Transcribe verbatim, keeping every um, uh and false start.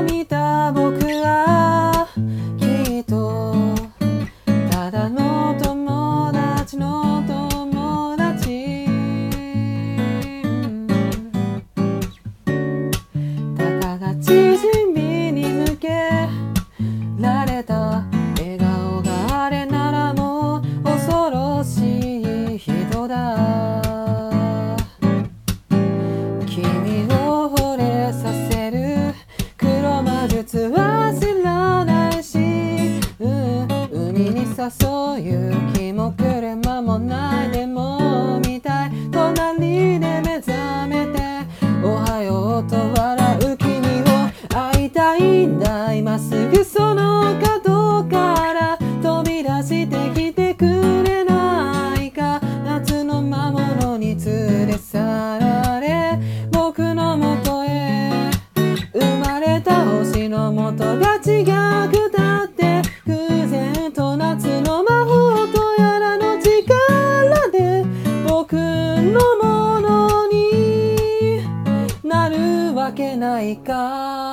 見た僕はきっとただの友達の友達。たかが縮みに向けられた笑顔があれならもう恐ろしい人だ。君を惚れさせる黒魔術は知らないし、うん、海に誘う勇気も車もない。でも見たい隣で目覚めておはようと笑う君を会いたいんだ。今すぐその角から飛び出してきてくれないか。夏の魔物に連れ去られ僕の元へ生まれた星の元が違くたって偶然と夏の魔法とやらの力で僕のものになるわけないか。